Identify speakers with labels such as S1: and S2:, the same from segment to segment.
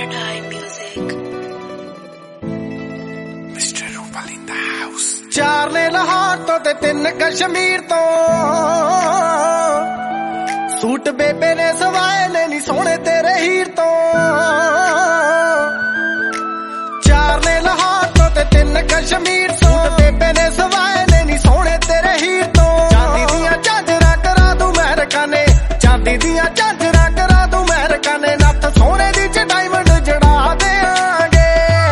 S1: चार ने लाहौर तो ते 3 कश्मीर तो सूट बेबे ने सवाए ने नी सोने तेरे हीर तो। चार ने लाहौर तो ते 3 कश्मीर सूट बेबे ने सवाए ने नी सोने तेरे हीर तो। चांदी दियां झांजरा करा दूं अमेरिका ने, चांदी दियां झांजरा करा दूं अमेरिका ने, नत्थ सोने दी च डायमंड जड़ा देंगे।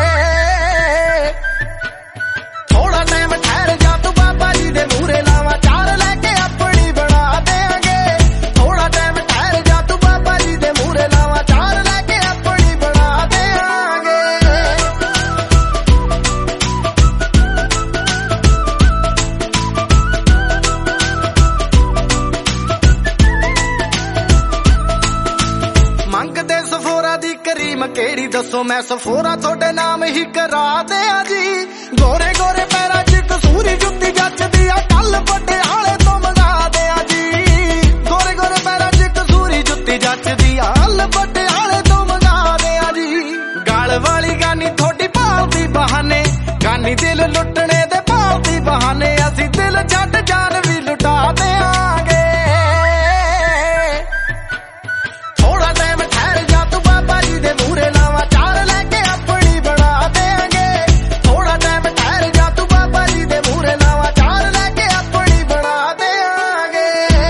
S1: थोड़ा टाइम ठहर जा तू बाबा जी दे मूरे लावा चार लेके अपनी बना देंगे। थोड़ा टाइम ठहर जा तू बाबा जी दे मूरे लावा चार लेके अपनी बना देंगे। मंगदे सफोरा दी करीम केड़ी दसो मैं सफोरा थोड़े नाम ही करा दिया जी। गोरे गोरे पैरा च कसूरी जुत्ती जचदी आ कल पटियाले तो मंगा दिया जी। गोरे गोरे पैरा च कसूरी जुत्ती जचदी आ कल पटियाले तो मंगा दिया जी। गल वाली गानी थोड़ी भालदी बहाने, गानी दिल लुटने दे भालदी बहाने, असी दिल छड्ड जान भी लुटा देंगे। थोड़ा टाइम ठहर जा तू बाबा जी दे मूरे लावा चार लेके अपनी बना देंगे। थोड़ा टाइम ठहर जा तू बाबा जी दे मूरे लावा चार लेके अपनी बना देंगे।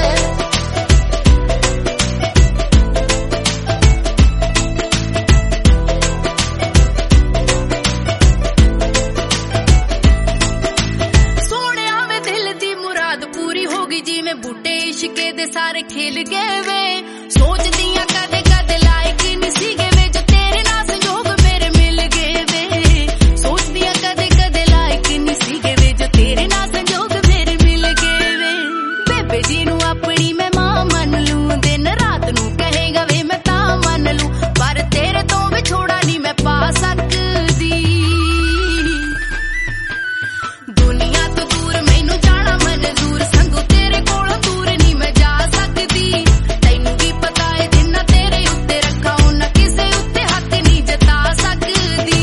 S2: सोहणिया वे दिल दी मुराद पूरी होगी जी में बूटे इश्के दे सारे खिल गए वे। सोचदियां कदे कदे लायक नहीं सीगे वे जो तेरे नाल संजोग मेरे मिल गए वे। सोचदियां कदे कदे लायक नहीं सीगे वे जो तेरे नाल संजोग मेरे मिल गए वे। बेबे जी नू अपनी मैं मां मन लूं, दिन रात नू कहेगा वे मैं तां मन लूं, पर तेरे तो विछोड़ा नहीं मैं पा सकदी। दुनिया तो दूर मैनू जाना मंजूर, संगू तेरे कोलों दूर नहीं मैं जा सकदी। तैनू भी पता है जिन्ना तेरे उत्ते रखा उन्ना किसे उत्ते हक नहीं जता सकदी।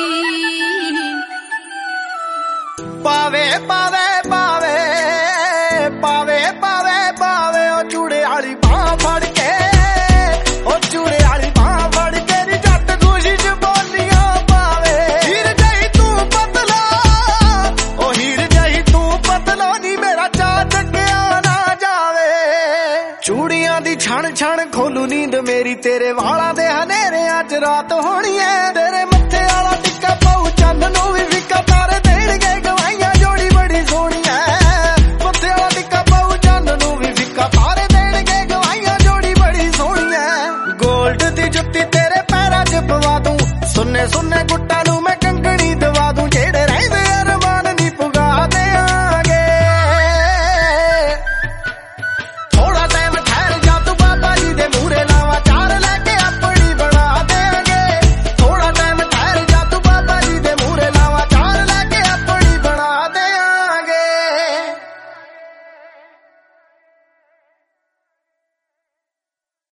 S1: पावे पावे पावे पावे पावे पावे ओ चूड़े वाली बांह फड़ के, ओ चूड़े वाली बांह फड़ के नी जट खुशी च बोलियां पावे। हीर जही तू पतला, ओ हीर जही तू पतला नी मेरा चा चक्या ना जावे। चूड़ियां दी छण छण खोलू नींद मेरी, तेरे वालां दे हनेरियां च रात होनी है। तेरे मत्थे वाला टिक्का पाऊ चंद नू भी फिक्का